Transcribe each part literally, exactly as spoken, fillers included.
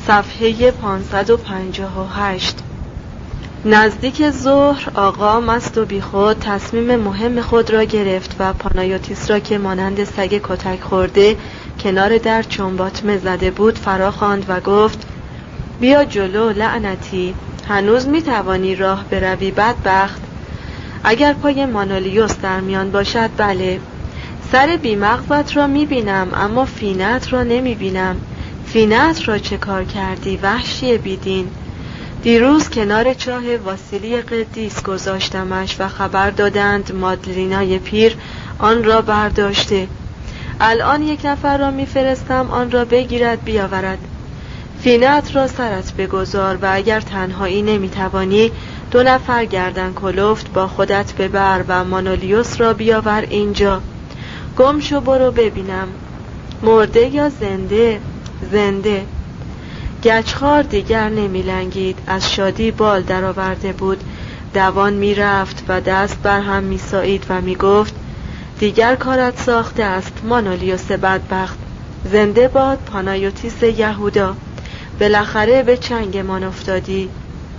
صفحه پانصد و پنجاه و هشت. نزدیک ظهر آقا مست و بیخود تصمیم مهم خود را گرفت و پانایوتیس را که مانند سگ کتک خورده کنار در چنباتمه زده بود فرا خواند و گفت: بیا جلو لعنتی، هنوز می توانی راه بروی بدبخت؟ اگر پای مانولیوس در میان باشد بله. سر بیمغزت را می بینم اما فینت را نمی بینم. فینت را چه کار کردی وحشی بیدین؟ دیروز کنار چاه واسیلی قدیس گذاشتمش و خبر دادند مادلینای پیر آن را برداشته. الان یک نفر را میفرستم آن را بگیرد بیاورد. فینت را سرت بگذار و اگر تنهایی نمیتوانی دو نفر گردن کلفت با خودت ببر و مانولیوس را بیاور اینجا. گم شو برو ببینم مرده یا زنده. زنده. گچخوار دیگر نمی لنگید، از شادی بال درآورده بود. دوان می رفت و دست بر هم می سایید و می گفت: دیگر کارت ساخته است مانولیوس بدبخت. زنده باد پانایوتیس یهودا، بالاخره به چنگمان افتادی.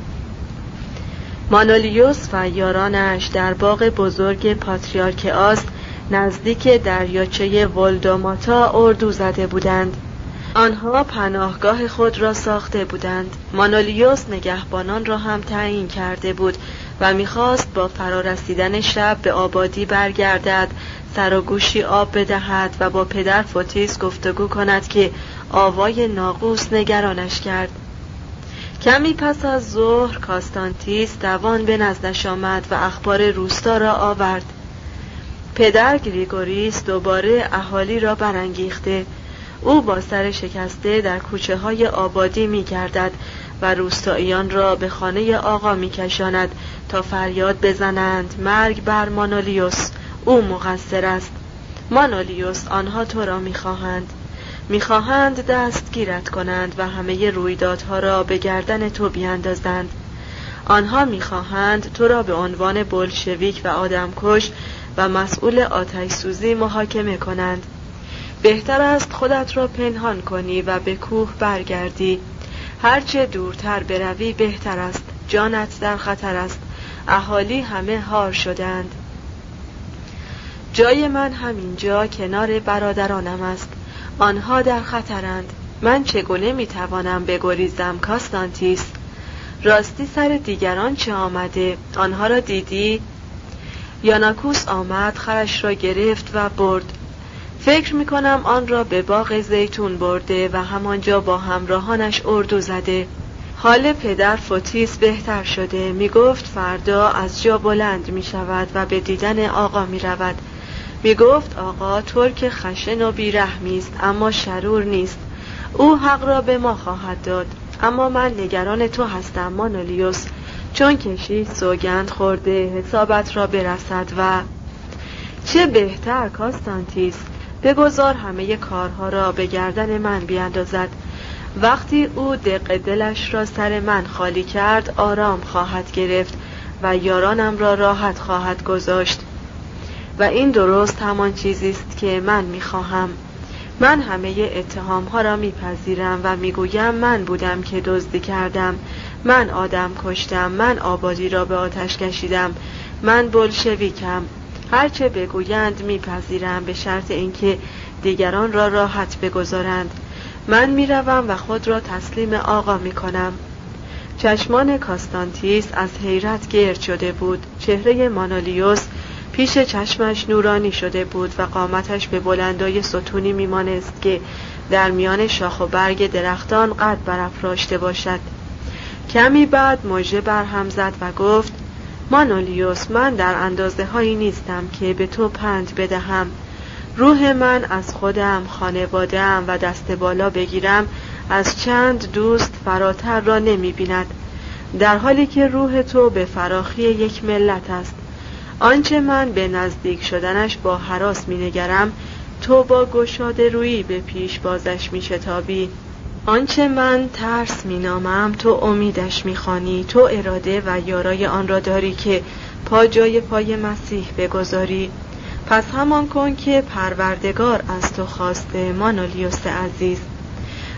مانولیوس و یارانش در باغ بزرگ پاتریارک آس نزدیک دریاچه ولدوماتا اردو زده بودند. آنها پناهگاه خود را ساخته بودند. مانولیوس نگهبانان را هم تعیین کرده بود و می‌خواست با فرارسیدن شب به آبادی برگردد، سر و گوشی آب بدهد و با پدر فوتیس گفتگو کند که آوای ناقوس نگرانش کرد. کمی پس از ظهر کاستانتیس دوان به نزدش آمد و اخبار روستا را آورد. پدر گریگوریس دوباره اهالی را برانگیخته. او با سر شکسته در کوچه های آبادی می گردد و روستاییان را به خانه آقا می کشاند تا فریاد بزنند مرگ بر مانولیوس، او مقصر است. مانولیوس، آنها تو را می خواهند. می خواهند دستگیرت کنند و همه رویدادها را به گردن تو بیاندازند. آنها می خواهند تو را به عنوان بولشویک و آدمکش و مسئول آتش سوزی محاکمه کنند. بهتر است خودت را پنهان کنی و به کوه برگردی. هرچه دورتر بروی بهتر است. جانت در خطر است. اهالی همه هار شدند. جای من همینجا کنار برادرانم است. آنها در خطرند. من چگونه میتوانم بگریزم کاستانتیس؟ راستی سر دیگران چه آمده؟ آنها را دیدی؟ یاناکوس آمد، خرش را گرفت و برد. فکر میکنم آن را به باغ زیتون برده و همانجا با همراهانش اردو زده. حال پدر فوتیس بهتر شده. میگفت فردا از جا بلند میشود و به دیدن آقا میرود. میگفت آقا ترک خشن و بیرحمی است اما شرور نیست. او حق را به ما خواهد داد. اما من نگران تو هستم مانولیوس، چون کشید سوگند خورده حسابت را برسد و چه بهتر کاستانتیس، بگذار همه کارها را به گردن من بیاندازد. وقتی او دق دلش را سر من خالی کرد آرام خواهد گرفت و یارانم را راحت خواهد گذاشت و این درست همان چیزی است که من می‌خواهم. من همه اتهام‌ها را می‌پذیرم و می‌گویم من بودم که دزدی کردم، من آدم کشتم، من آبادی را به آتش کشیدم، من بولشویکم. هرچه بگویند میپذیرم به شرط اینکه دیگران را راحت بگذارند. من میروم و خود را تسلیم آقا میکنم. چشمان کاستانتیس از حیرت گرد شده بود. چهره مانولیوس پیش چشمش نورانی شده بود و قامتش به بلندای ستونی میمانست که در میان شاخ و برگ درختان قد برافراشته باشد. کمی بعد مژه برهم زد و گفت: مانولیوس، من در اندازه هایی نیستم که به تو پند بدهم. روح من از خودم، خانواده‌ام و دست بالا بگیرم از چند دوست فراتر را نمی بیند، در حالی که روح تو به فراخی یک ملت است. آنچه من به نزدیک شدنش با هراس می نگرم، تو با گشاده رویی به پیش بازش می شتابی. آنچه من ترس می نامم تو امیدش می خوانی. تو اراده و یارای آن را داری که پا جای پای مسیح بگذاری. پس همان کن که پروردگار از تو خواسته مانولیوس عزیز.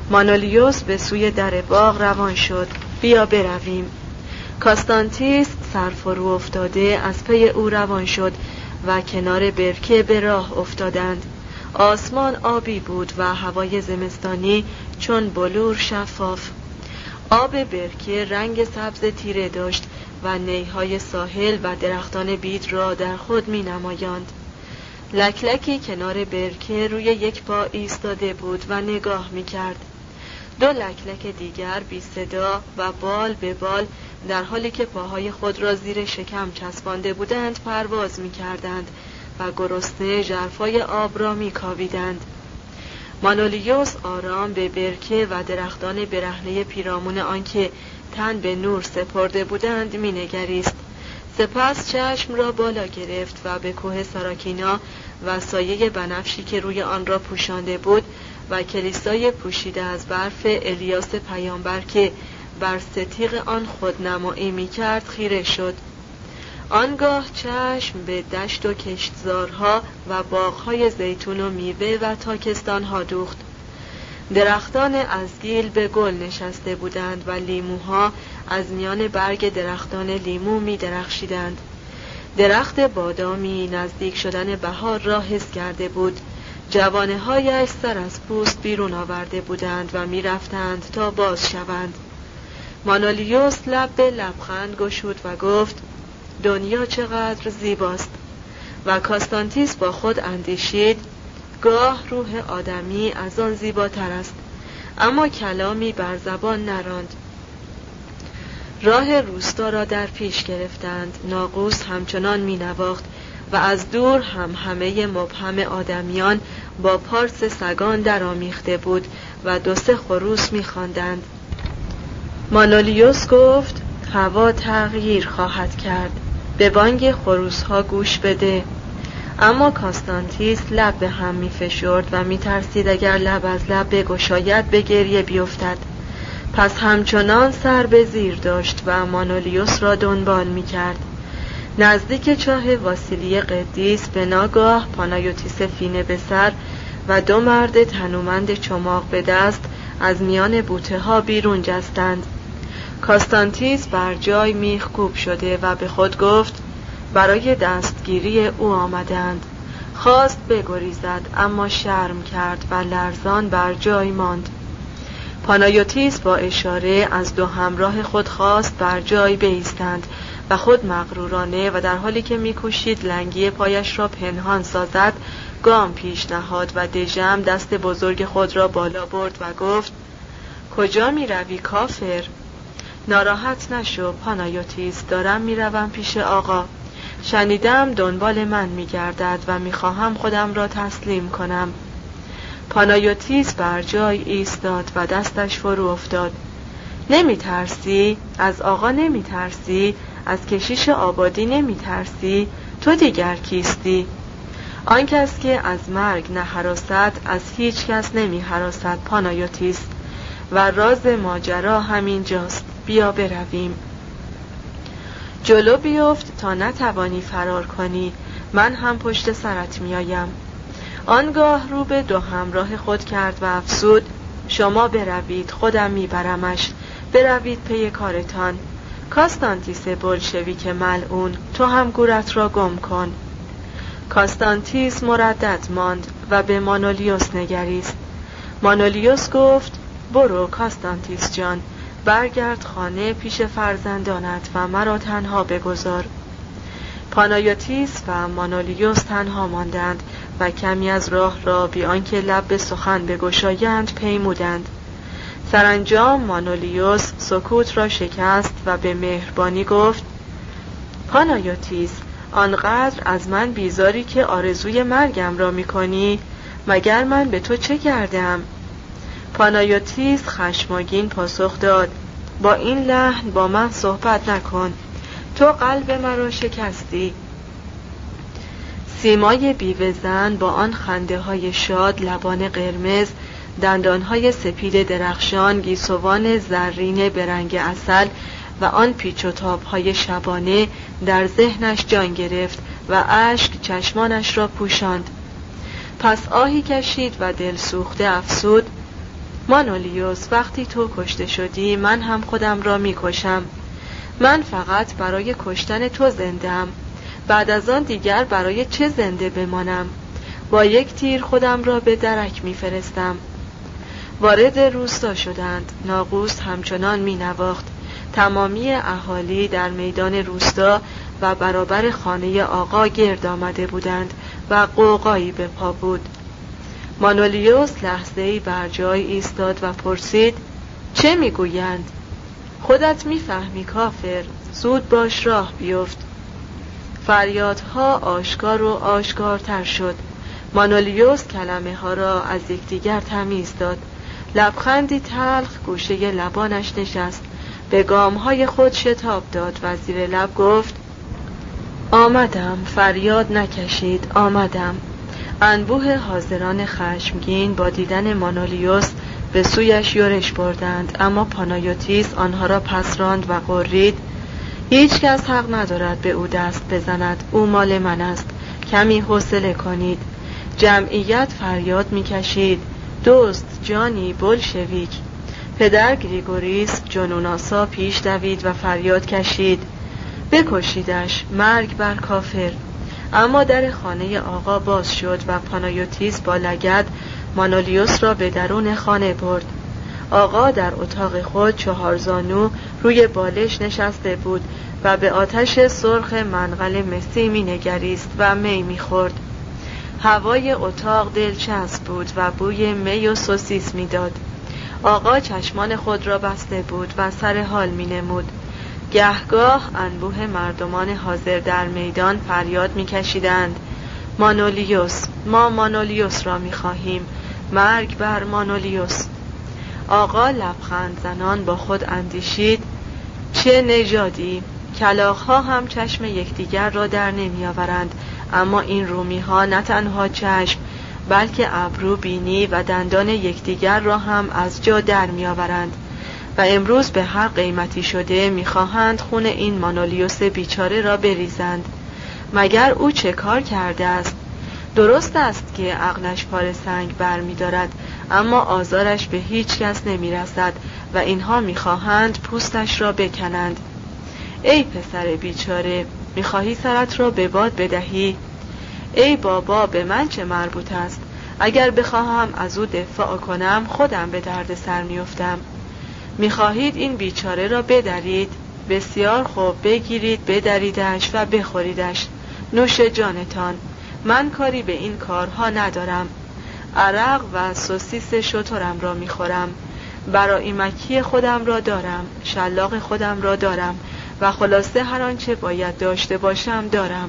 مانولیوس به سوی در باغ روان شد. بیا برویم. کاستانتیس سرفرو افتاده از پی او روان شد و کنار برکه به راه افتادند. آسمان آبی بود و هوای زمستانی چون بلور شفاف. آب برکه رنگ سبز تیره داشت و نیهای ساحل و درختان بید را در خود می نمایاند. لکلکی کنار برکه روی یک پا ایستاده بود و نگاه می کرد. دو لکلک دیگر بی صدا و بال به بال در حالی که پاهای خود را زیر شکم چسبانده بودند پرواز می کردند و گرسنه ژرفای آب را می کاویدند. مانولیوس آرام به برکه و درختان برهنه پیرامون آنکه تن به نور سپرده بودند می نگریست. سپس چشم را بالا گرفت و به کوه ساراکینا و سایه بنفشی که روی آن را پوشانده بود و کلیسای پوشیده از برف الیاس پیامبر که بر ستیغ آن خودنمایی می کرد خیره شد. آنگاه چشم به دشت و کشتزارها و باغهای زیتون و میوه و تاکستانها دوخت. درختان ازگیل به گل نشسته بودند و لیموها از میان برگ درختان لیمو می درخشیدند. درخت بادامی نزدیک شدن بهار را حس کرده بود. جوانه هایش سر از پوست بیرون آورده بودند و می رفتند تا باز شوند. مانولیوس لب به لبخند گشود و گفت دنیا چقدر زیباست. و کاستانتیس با خود اندیشید گاه روح آدمی از آن زیباتر است، اما کلامی بر زبان نراند. راه روستا را در پیش گرفتند. ناقوس همچنان می نواخت و از دور هم همه مبهم آدمیان با پارس سگان در آمیخته بود و دو سه خروس می خواندند. مانولیوس گفت هوا تغییر خواهد کرد، به بانگ خروس ها گوش بده. اما کاستانتیس لب به هم می فشرد و می ترسید اگر لب از لب بگشاید به گریه بیفتد. پس همچنان سر به زیر داشت و مانولیوس را دنبال می کرد. نزدیک چاه واسیلی قدیس به ناگاه پانایوتیس فینه به سر و دو مرد تنومند چماق به دست از میان بوته ها بیرون جستند. کاستانتیس بر جای میخکوب شده و به خود گفت برای دستگیری او آمدند. خواست بگریزد اما شرم کرد و لرزان بر جای ماند. پانایوتیس با اشاره از دو همراه خود خواست بر جای بایستند و خود مغرورانه و در حالی که می‌کوشید لنگی پایش را پنهان سازد گام پیش نهاد و دژم دست بزرگ خود را بالا برد و گفت کجا می‌روی کافر؟ ناراحت نشو پانایوتیس، دارم میروم پیش آقا. شنیدم دنبال من میگردد و میخواهم خودم را تسلیم کنم. پانایوتیس بر جای ایستاد و دستش فرو افتاد. نمیترسی؟ از آقا نمیترسی؟ از کشیش آبادی نمیترسی؟ تو دیگر کیستی؟ آن کس که از مرگ نهراست از هیچ کس نمیهراست پانایوتیس، و راز ماجرا همین جاست. بیا برویم. جلو بیفت تا نتوانی فرار کنی، من هم پشت سرت میایم. آنگاه رو به دو همراه خود کرد و افسود شما بروید، خودم میبرمش، بروید پی کارتان. کاستانتیس بلشویک ملعون، تو هم گورت را گم کن. کاستانتیس مردد ماند و به مانولیوس نگریست. مانولیوس گفت برو کاستانتیس جان، برگرد خانه پیش فرزندانت و مرا تنها بگذار. پانایوتیس و مانولیوس تنها ماندند و کمی از راه را بی آنکه لب به سخن بگشایند پیمودند. سرانجام مانولیوس سکوت را شکست و به مهربانی گفت پانایوتیس، آنقدر از من بیزاری که آرزوی مرگم را می‌کنی؟ مگر من به تو چه کردم؟ پانایوتیس خشمگین پاسخ داد با این لحن با من صحبت نکن، تو قلب مرا شکستی. سیمای بیوه زن با آن خنده های شاد، لبان قرمز، دندان های سپید درخشان، گیسوان زرین برنگ عسل و آن پیچ و تاب های شبانه در ذهنش جان گرفت و اشک چشمانش را پوشاند. پس آهی کشید و دل سوخته افسود مانولیوس وقتی تو کشته شدی من هم خودم را می کشم. من فقط برای کشتن تو زنده‌ام. بعد از آن دیگر برای چه زنده بمانم؟ با یک تیر خودم را به درک می فرستم. وارد روستا شدند. ناقوس همچنان می نواخت. تمامی اهالی در میدان روستا و برابر خانه آقا گرد آمده بودند و غوغایی به پا بود. مانولیوس لحظه‌ای بر جای ایستاد و پرسید: چه میگویند؟ خودت میفهمی کافر، زود باش راه بیفت. فریادها آشکار و آشکارتر شد. مانولیوس کلمه ها را از یکدیگر تمیز داد. لبخندی تلخ گوشه لبانش نشست. به گامهای خود شتاب داد و زیر لب گفت: آمدم. فریاد نکشید، آمدم. انبوه حاضران خشمگین با دیدن مانولیوس به سویش یورش بردند، اما پانایوتیس آنها را پس راند و غرید: هیچ کس حق ندارد به او دست بزند، او مال من است، کمی حوصله کنید. جمعیت فریاد میکشید: دوست، جانی، بلشویک. پدر گریگوریس جنون‌آسا پیش دوید و فریاد کشید: بکشیدش، مرگ بر کافر. اما در خانه آقا باز شد و پانایوتیس با لگد مانولیوس را به درون خانه برد. آقا در اتاق خود چهارزانو روی بالش نشسته بود و به آتش سرخ منقل مسی می نگریست و می می خورد. هوای اتاق دلچسب بود و بوی می و سوسیس می داد. آقا چشمان خود را بسته بود و سر حال می نمود. گهگاه انبوه مردمان حاضر در میدان فریاد می کشیدند: مانولیوس، ما مانولیوس را می خواهیم، مرگ بر مانولیوس. آقا لبخند زنان با خود اندیشید: چه نژادی! کلاغ‌ها هم چشم یکدیگر را در نمی آورند، اما این رومی ها نه تنها چشم بلکه ابرو، بینی و دندان یکدیگر را هم از جا در می آورند و امروز به هر قیمتی شده می خواهند خون این مانولیوس بیچاره را بریزند. مگر او چه کار کرده است؟ درست است که عقلش پاره سنگ بر می دارد، اما آزارش به هیچ کس نمی رسد و اینها می خواهند پوستش را بکنند. ای پسر بیچاره، می خواهی سرت را به باد بدهی؟ ای بابا، به من چه مربوط است؟ اگر بخواهم از او دفاع کنم خودم به درد سر می افتم. می خواهید این بیچاره را بدرید؟ بسیار خوب، بگیرید بدریدش و بخوریدش. نوش جانتان، من کاری به این کارها ندارم. عرق و سوسیس شترم را می خورم، برای مکی خودم را دارم، شلاق خودم را دارم و خلاصه هر آنچه باید داشته باشم دارم.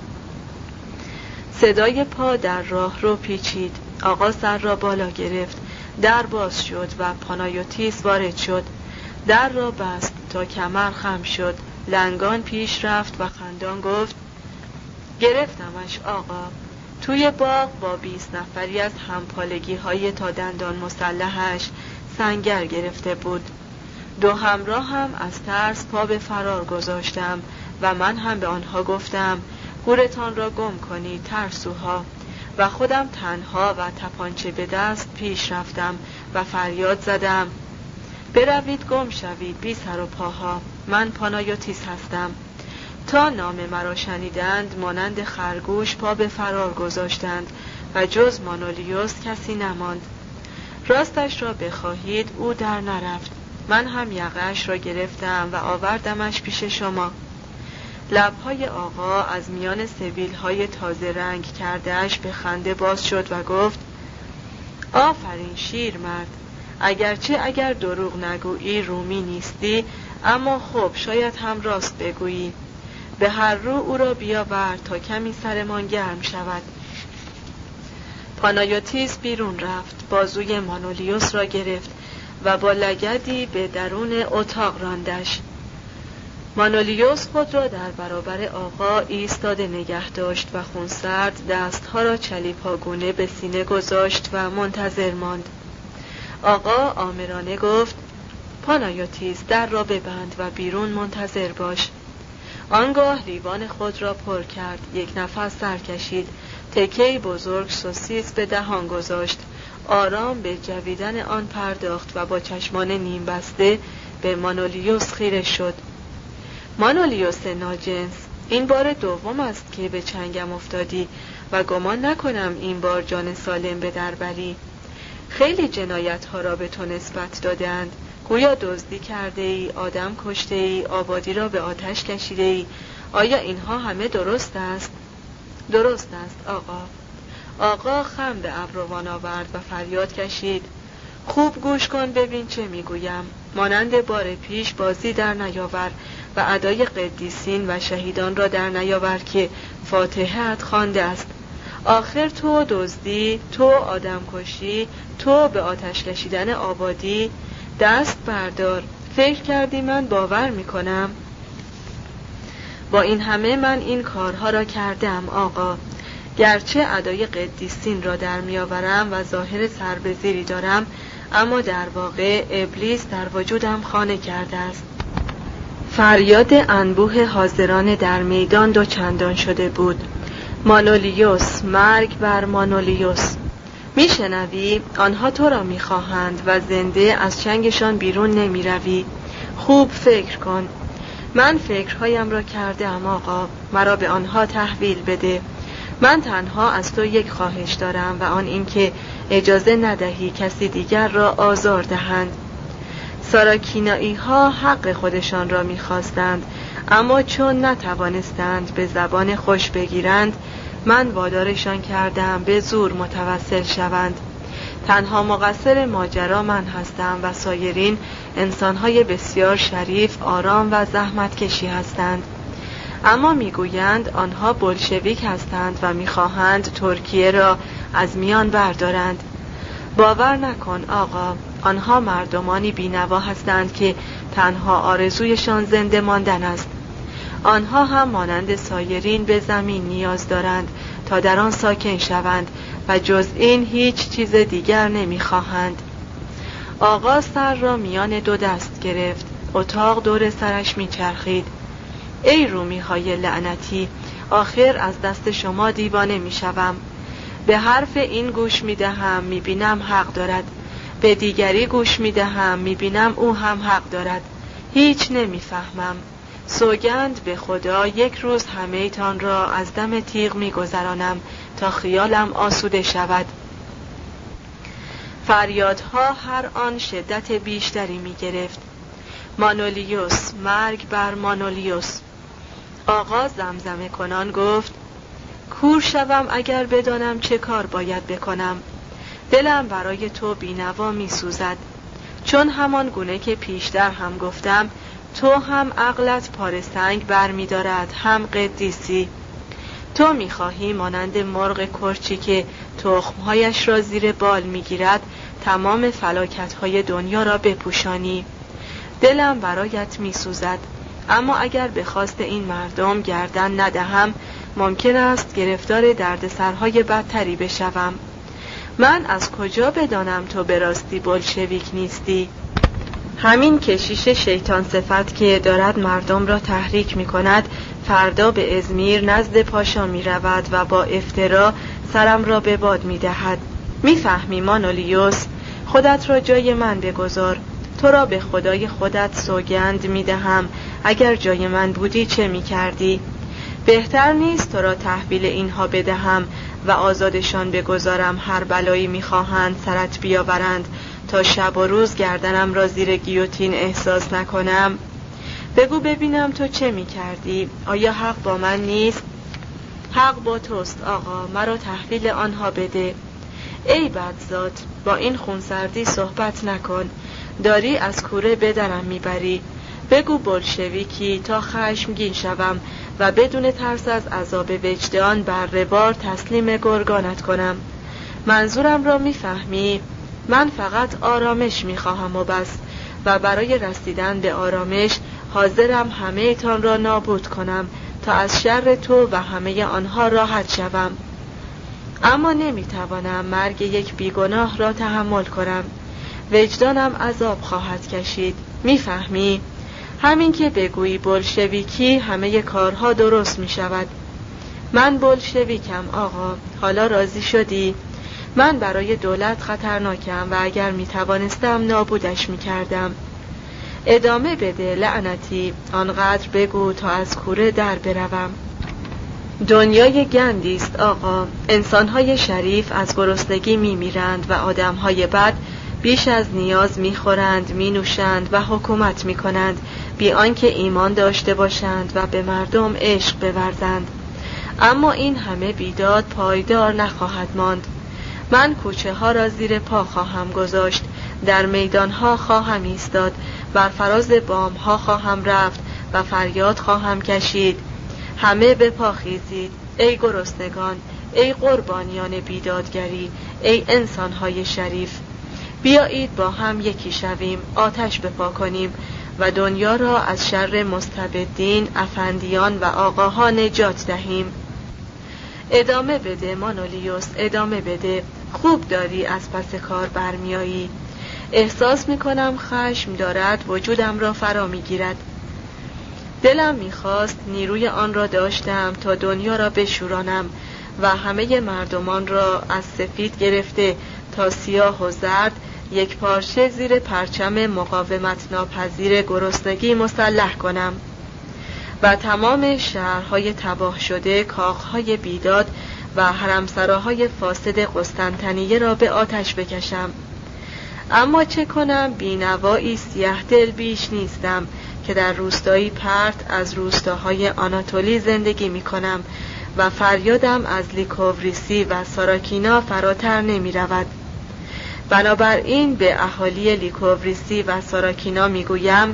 صدای پا در راه رو پیچید. آقا سر را بالا گرفت. در باز شد و پانایوتیس وارد شد. در را بست تا کمر خم شد. لنگان پیش رفت و خندان گفت: گرفتمش آقا. توی باغ با بیست نفری از همپالگی های تا دندان مسلحش سنگر گرفته بود. دو همراه هم از ترس پا به فرار گذاشتم و من هم به آنها گفتم: گورتان را گم کنید ترسوها، و خودم تنها و تپانچه به دست پیش رفتم و فریاد زدم: بروید گم شوید بی سر و پاها، من پانایوتیس هستم. تا نام مرا شنیدند مانند خرگوش پا به فرار گذاشتند و جز مانولیوس کسی نماند. راستش را بخواهید او در نرفت. من هم یقه‌اش را گرفتم و آوردمش پیش شما. لب‌های آقا از میان سبیل‌های تازه رنگ کرده‌اش به خنده باز شد و گفت: آفرین شیرمرد، اگرچه اگر دروغ نگویی رومی نیستی، اما خب شاید هم راست بگویی. به هر رو او را بیاور تا کمی سرمان گرم شود. پانایوتیس بیرون رفت، بازوی مانولیوس را گرفت و با لگدی به درون اتاق راندش. مانولیوس خود را در برابر آقا ایستاده نگه داشت و خونسرد دستها را چلیپاگونه به سینه گذاشت و منتظر ماند. آقا آمرانه گفت: پانایوتیس، در را ببند و بیرون منتظر باش. آنگاه لیوان خود را پر کرد، یک نفس سر کشید، تکه‌ای بزرگ سوسیس به دهان گذاشت. آرام به جویدن آن پرداخت و با چشمان نیم بسته به مانولیوس خیره شد. مانولیوس ناجنس، این بار دوم است که به چنگم افتادی و گمان نکنم این بار جان سالم به در بری. خیلی جنایت ها را به تو نسبت دادند، گویا دزدی کرده ای، آدم کشته ای، آبادی را به آتش کشیده ای. آیا اینها همه درست است؟ درست است آقا. آقا خم به ابروان آورد و فریاد کشید: خوب گوش کن ببین چه میگویم. مانند بار پیش بازی در نیاور و ادای قدیسین و شهیدان را در نیاور که فاتحه‌ات خوانده است. آخر تو دزدی، تو آدم کشی، تو به آتش کشیدن آبادی. دست بردار. فکر کردی من باور میکنم؟ با این همه من این کارها را کردم آقا. گرچه ادای قدیسین را در میآورم و ظاهر سربزیری دارم، اما در واقع ابلیس در وجودم خانه کرده است. فریاد انبوه حاضران در میدان دو چندان شده بود: مانولیوس، مرگ بر مانولیوس! میشنوی؟ آنها تو را میخواهند و زنده از چنگشان بیرون نمیروی. خوب فکر کن. من فکرهایم را کردم آقا، مرا به آنها تحویل بده. من تنها از تو یک خواهش دارم و آن اینکه اجازه ندهی کسی دیگر را آزار دهند. ساراکینایی ها حق خودشان را میخواستند، اما چون نتوانستند به زبان خوش بگیرند، من وادارشان کردم به زور متوسل شوند. تنها مقصر ماجرا من هستم و سایرین انسانهای بسیار شریف، آرام و زحمتکشی هستند. اما میگویند آنها بولشویک هستند و میخواهند ترکیه را از میان بردارند. باور نکن آقا، آنها مردمانی بینوا هستند که تنها آرزویشان زنده ماندن است. آنها هم مانند سایرین به زمین نیاز دارند تا در آن ساکن شوند و جز این هیچ چیز دیگر نمیخواهند. آقا سر را میان دو دست گرفت. اتاق دور سرش میچرخید. ای رومی های لعنتی، آخر از دست شما دیوانه میشوم. به حرف این گوش میدهم، میبینم حق دارد. به دیگری گوش میدهم، میبینم او هم حق دارد. هیچ نمیفهمم. سوگند به خدا یک روز همه تان را از دم تیغ میگذرانم تا خیالم آسوده شود. فریادها هر آن شدت بیشتری میگرفت. مانولیوس، مرگ بر مانولیوس! آقا زمزمه کنان گفت: کور شوم اگر بدانم چه کار باید بکنم. دلم برای تو بینوا می سوزد، چون همان گونه که پیشتر هم گفتم تو هم عقلت پاره سنگ بر می دارد، هم قدیسی. تو می خواهی مانند مرغ کرچی که تخمهایش را زیر بال می گیرد تمام فلاکت‌های دنیا را بپوشانی. دلم برایت می سوزد، اما اگر به خواست این مردم گردن ندهم ممکن است گرفتار دردسرهای بدتری بشوم. من از کجا بدانم تو به راستی بولشویک نیستی؟ همین کشیش شیطان صفت که دارد مردم را تحریک می کند فردا به ازمیر نزد پاشا می رود و با افترا سرم را به باد می دهد. می فهمی مانولیوس؟ خودت را جای من بگذار. تو را به خدای خودت سوگند می دهم اگر جای من بودی چه می کردی؟ بهتر نیست تو را تحویل اینها بدهم و آزادشان بگذارم هر بلایی می خواهند سرت بیاورند تا شب و روز گردنم را زیر گیوتین احساس نکنم؟ بگو ببینم تو چه می کردی؟ آیا حق با من نیست؟ حق با توست آقا، مرا تحویل آنها بده. ای بدزاد، با این خونسردی صحبت نکن. داری از کوره بدرم میبری. بگو بولشویکی تا خشمگین شوم و بدون ترس از عذاب وجدان بر بار تسلیم گرگانت کنم. منظورم را میفهمی؟ من فقط آرامش میخواهم و بس، و برای رسیدن به آرامش حاضرم همه تان را نابود کنم تا از شر تو و همه آنها راحت شوم. اما نمیتوانم مرگ یک بیگناه را تحمل کنم. وجدانم عذاب خواهد کشید. میفهمی؟ همین که بگویی بولشویکی همه کارها درست می شود. من بولشویکم آقا، حالا راضی شدی؟ من برای دولت خطرناکم و اگر می توانستم نابودش می کردم. ادامه بده لعنتی، آنقدر بگو تا از کوره در بروم. دنیای گندی است آقا. انسانهای شریف از گرسنگی می میرند و آدمهای بد بیش از نیاز می خورند، می نوشند و حکومت می کنند بی آنکه ایمان داشته باشند و به مردم عشق بورزند. اما این همه بیداد پایدار نخواهد ماند. من کوچه ها را زیر پا خواهم گذاشت، در میدان ها خواهم ایستاد، بر فراز بام ها خواهم رفت و فریاد خواهم کشید: همه به پا خیزید، ای گرسنگان، ای قربانیان بیدادگری، ای انسانهای شریف، بیایید با هم یکی شویم، آتش بپا کنیم و دنیا را از شر مستبدین، افندیان و آقاها نجات دهیم. ادامه بده مانولیوس، ادامه بده. خوب داری از پس کار برمیایی. احساس میکنم خشم دارد وجودم را فرا میگیرد. دلم میخواست نیروی آن را داشتم تا دنیا را بشورانم و همه مردمان را از سفید گرفته تا سیاه و زرد یک پارچه زیر پرچم مقاومت ناپذیر گرسنگی مسلح کنم و تمام شهرهای تباه شده، کاخهای بیداد و حرمسراهای فاسد قسطنطنیه را به آتش بکشم. اما چه کنم، بینوایی سیه دل بیش نیستم که در روستایی پرت از روستاهای آناتولی زندگی می کنم و فریادم از لیکووریسی و ساراکینا فراتر نمی رود. بنابراین به اهالی لیکووریسی و ساراکینا می گویم: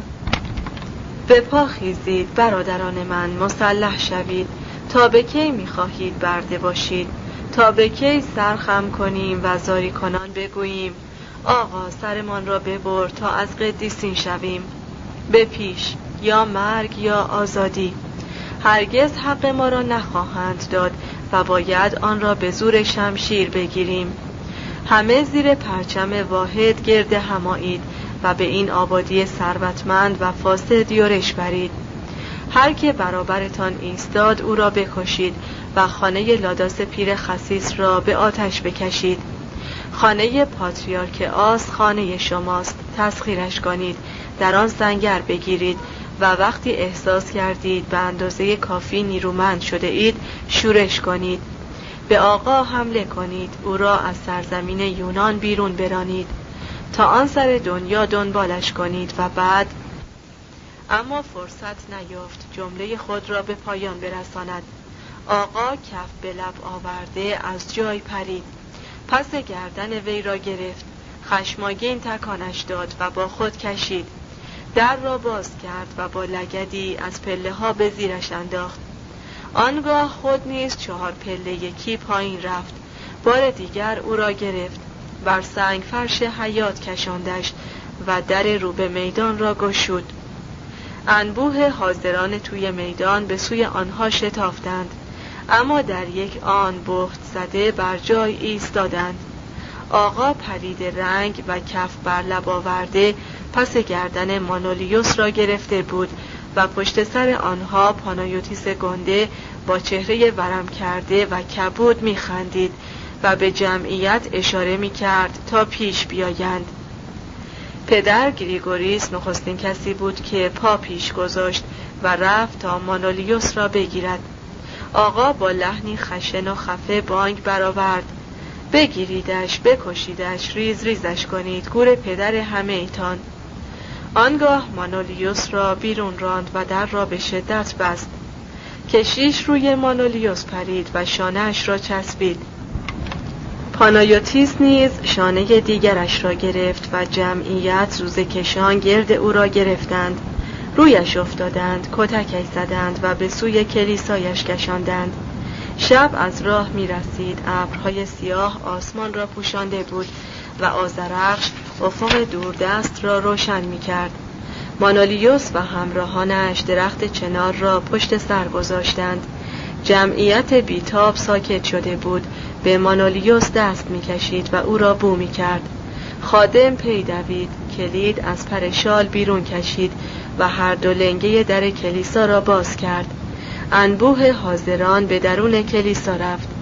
به پا خیزید برادران من، مسلح شوید. تا به کی می خواهید برده باشید؟ تا به کی سرخم کنیم و زاری کنان بگوییم: آقا سرمان را ببر تا از قدیسین شویم؟ به پیش، یا مرگ یا آزادی. هرگز حق ما را نخواهند داد و باید آن را به زور شمشیر بگیریم. همه زیر پرچم واحد گرد هم آیید و به این آبادی ثروتمند و فاسد یورش برید. هر که برابرتان ایستاد او را بکشید و خانه لاداس پیر خسیس را به آتش بکشید. خانه پاتریارک آس خانه شماست، تسخیرش کنید، در آن سنگر بگیرید و وقتی احساس کردید به اندازه کافی نیرومند شده اید شورش کنید. به آقا حمله کنید، او را از سرزمین یونان بیرون برانید، تا آن سر دنیا دنبالش کنید و بعد اما فرصت نیافت جمله خود را به پایان برساند. آقا کف به لب آورده از جای پرید، پس گردن وی را گرفت، خشمگین تکانش داد و با خود کشید. در را باز کرد و با لگدی از پله ها به زیرش انداخت. آنگاه خود نیز چهار پله یکی پایین رفت. بار دیگر او را گرفت، بر سنگ فرش حیات کشاندش و در رو به میدان را گشود. انبوه حاضران توی میدان به سوی آنها شتافتند، اما در یک آن بهت زده بر جای ایستادند. آقا پرید رنگ و کف بر لب آورده پس گردن مانولیوس را گرفته بود و پشت سر آنها پانایوتیس گنده با چهره ورم کرده و کبود می‌خندید و به جمعیت اشاره می‌کرد تا پیش بیایند. پدر گریگوریس نخستین کسی بود که پا پیش گذاشت و رفت تا مانولیوس را بگیرد. آقا با لحنی خشن و خفه بانگ برآورد: بگیریدش، بکشیدش، ریز ریزش کنید، گور پدر همه ایتان. آنگاه مانولیوس را بیرون راند و در را به شدت بست. کشیش روی مانولیوس پرید و شانه‌اش را چسبید. پانایوتیس نیز شانه دیگرش را گرفت و جمعیت روزه کشان گرد او را گرفتند، رویش افتادند، کتکش زدند و به سوی کلیسایش کشاندند. شب از راه می رسید، ابرهای سیاه آسمان را پوشانده بود و آذرخش افق دوردست را روشن می کرد. مانولیوس و همراهانش درخت چنار را پشت سر گذاشتند. جمعیت بیتاب ساکت شده بود، به مانولیوس دست می کشید و او را بو می کرد. خادم پی دوید، کلید از پر شال بیرون کشید و هر دو لنگه در کلیسا را باز کرد. انبوه حاضران به درون کلیسا رفت.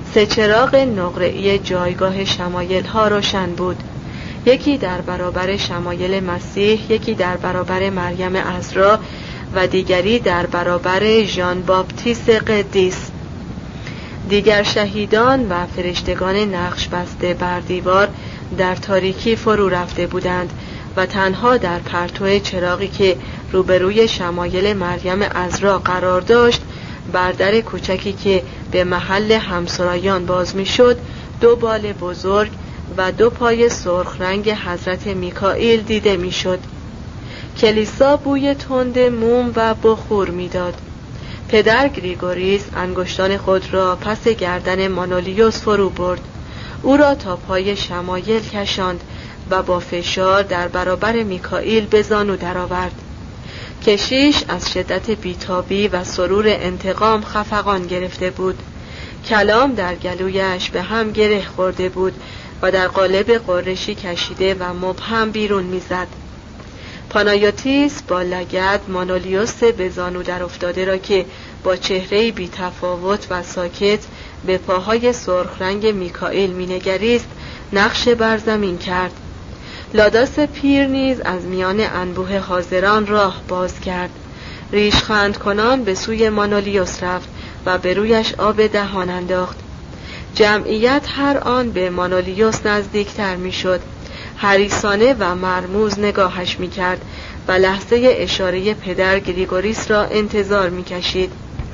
سه چراغ نقره‌ای جایگاه شمایل ها روشن بود، یکی در برابر شمایل مسیح، یکی در برابر مریم عذرا و دیگری در برابر ژان باپتیست قدیس. دیگر شهیدان و فرشتگان نقش بسته بر دیوار در تاریکی فرو رفته بودند و تنها در پرتو چراغی که روبروی شمایل مریم عذرا قرار داشت، بر در کوچکی که به محل همسرایان باز میشد، دو بال بزرگ و دو پای سرخ رنگ حضرت میکائیل دیده میشد. کلیسا بوی تند موم و بخور میداد. پدر گریگوریس انگشتان خود را پس گردن مانولیوس فرو برد، او را تا پای شمایل کشاند و با فشار در برابر میکائیل به زانو درآورد. کشیش از شدت بیتابی و سرور انتقام خفقان گرفته بود. کلام در گلویش به هم گره خورده بود و در قالب قرشی کشیده و مبهم بیرون میزد. پانایوتیس با لگد مانولیوس به زانو در افتاده را که با چهره‌ای بی تفاوت و ساکت به پاهای سرخ رنگ میکائیل مینگریست نقش بر زمین کرد. لاداس پیر نیز از میان انبوه حاضران راه باز کرد. ریشخند کنان به سوی مانولیوس رفت و به رویش آب دهان انداخت. جمعیت هر آن به مانولیوس نزدیکتر میشد. حریصانه و مرموز نگاهش میکرد و لحظه اشاره پدر گریگوریس را انتظار میکشید.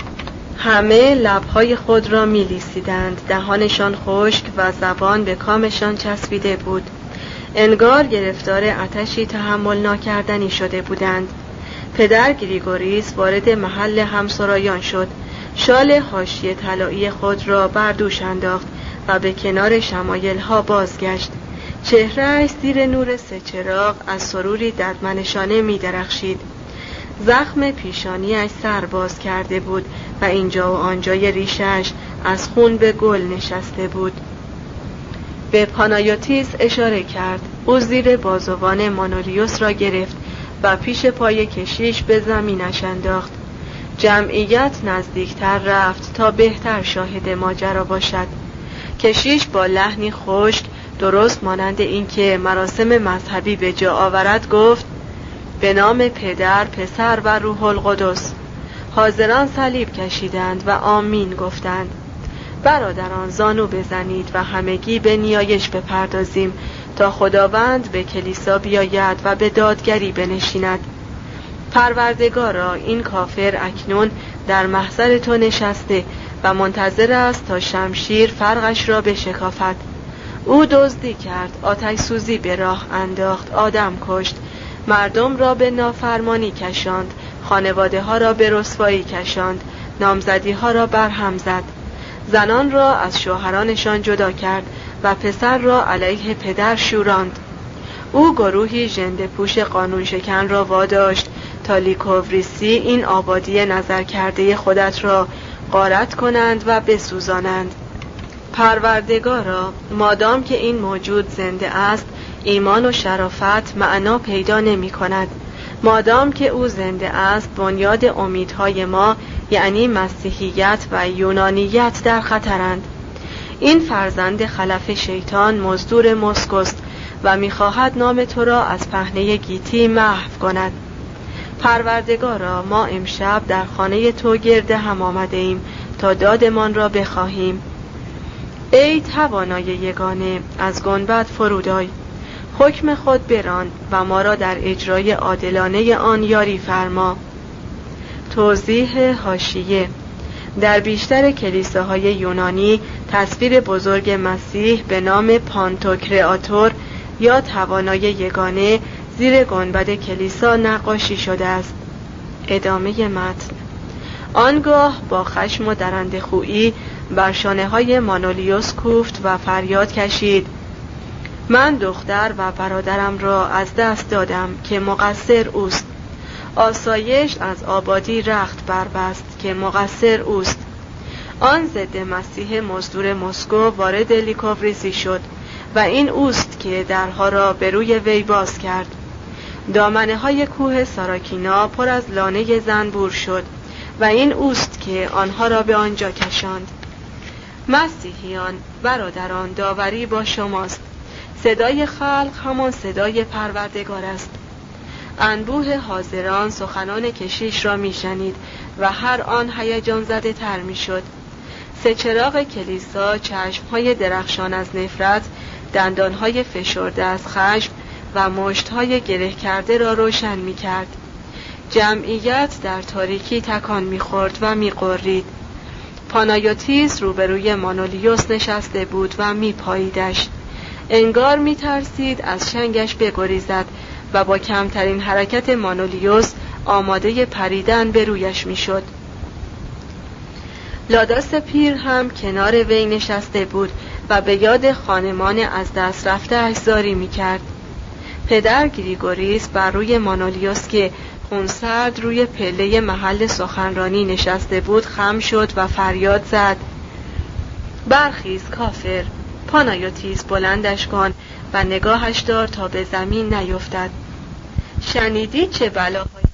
همه لبهای خود را میلیسیدند، دهانشان خشک و زبان به کامشان چسبیده بود. انگار گرفتار آتشی تحمل ناکردنی شده بودند. پدر گریگوریس وارد محل همسرایان شد، شال حاشیه طلایی خود را بر دوش انداخت و به کنار شمایل ها بازگشت. چهره‌اش زیر نور سه چراغ از سروری ددمنشانه می درخشید. زخم پیشانیش سر باز کرده بود و اینجا و آنجای ریشش از خون به گل نشسته بود. به پانایوتیس اشاره کرد. او زیر بازوان مانولیوس را گرفت و پیش پای کشیش به زمینش انداخت. جمعیت نزدیکتر رفت تا بهتر شاهد ماجرا باشد. کشیش با لحنی خشک درست مانند اینکه مراسم مذهبی به جا آورد گفت: به نام پدر، پسر و روح القدس. حاضران صلیب کشیدند و آمین گفتند. برادران زانو بزنید و همگی به نیایش بپردازیم تا خداوند به کلیسا بیاید و به دادگری بنشیند. پروردگارا، این کافر اکنون در محضر تو نشسته و منتظر است تا شمشیر فرقش را بشکافد. او دزدی کرد، آتش سوزی به راه انداخت، آدم کشت، مردم را به نافرمانی کشاند، خانواده ها را به رسوایی کشاند، نامزدی ها را برهم زد، زنان را از شوهرانشان جدا کرد و پسر را علیه پدر شوراند. او گروهی ژنده پوش قانون شکن را واداشت تا لیکووریسی این آبادی نظر کرده خودت را غارت کنند و بسوزانند. پروردگارا، مادام که این موجود زنده است، ایمان و شرافت معنا پیدا نمی کند. مادام که او زنده است، بنیاد امیدهای ما یعنی مسیحیت و یونانیت در خطرند. این فرزند خلف شیطان مزدور مسکوست و می‌خواهد نام تو را از پهنه گیتی محو کند. پروردگارا، ما امشب در خانه تو گرد هم آمده ایم تا دادمان را بخواهیم. ای توانای یگانه، از گنبد فرود آی، حکم خود بران و ما را در اجرای عادلانه آن یاری فرما. توضیح حاشیه: در بیشتر کلیساهای یونانی تصویر بزرگ مسیح به نام پانتوکرئاتور یا توانای یگانه زیر گنبد کلیسا نقاشی شده است. ادامه متن. آنگاه با خشم و درنده خویی بر شانه های مانولیوس کوفت و فریاد کشید: من دختر و برادرم را از دست دادم که مقصر اوست. آسایش از آبادی رخت بربست که مقصر اوست. آن ضد مسیح مزدور مسکو وارد لیکووریسی شد و این اوست که درها را به روی وی باز کرد. دامنه های کوه ساراکینا پر از لانه زنبور شد و این اوست که آنها را به آنجا کشاند. مسیحیان برادران، داوری با شماست. صدای خلق همان صدای پروردگار است. انبوه حاضران سخنان کشیش را میشنید و هر آن هیجان زده تر میشد. سه چراغ کلیسا چشمهای درخشان از نفرت، دندانهای فشرده از خشم و مشتهای گره کرده را روشن میکرد. جمعیت در تاریکی تکان میخورد و میقرید. پانایوتیس روبروی مانولیوس نشسته بود و میپاییدش. انگار میترسید از شنگش بگریزد و با کمترین حرکت مانولیوس آماده پریدن به رویش میشد. لاداس پیر هم کنار وی نشسته بود و به یاد خانمان از دست رفته اش زاری میکرد. پدر گریگوریس بر روی مانولیوس که خونسرد روی پله محل سخنرانی نشسته بود خم شد و فریاد زد: برخیز کافر! پانایوتیس بلندش کن و نگاهش دار تا به زمین نیفتد. شنیدی چه بلاهایی